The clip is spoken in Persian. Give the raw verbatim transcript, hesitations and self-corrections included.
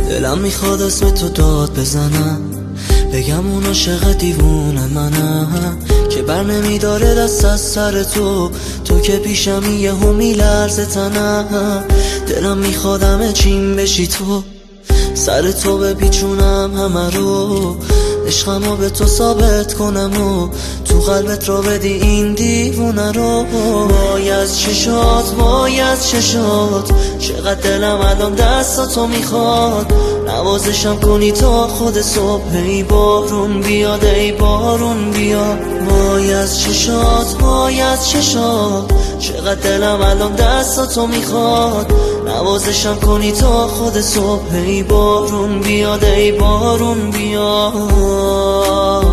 دلم میخواد اسم تو داد بزنم، بگم اون عاشق دیوونه منم که بر نمیداره دست از سر تو. تو که پیشمی یهو میلرزه تنم، دلم میخواد همه چیم بشی تو، سر تو بپیچونم همه رو، عشقمو به تو ثابت کنم و تو قلبت رو بدی این دیوونه رو. وای از چشات وای از چشات، چقدر دلم الان دستاتو میخواد، نوازشم کنی تا خود صبح. ای بارون بیاد ای بارون بیاد. وای از چشات وای از چشات، چقدر دلم الان دستاتو میخواد، نوازشم کنی تا خود صبح. ای بارون بیاد ای بارون بیاد.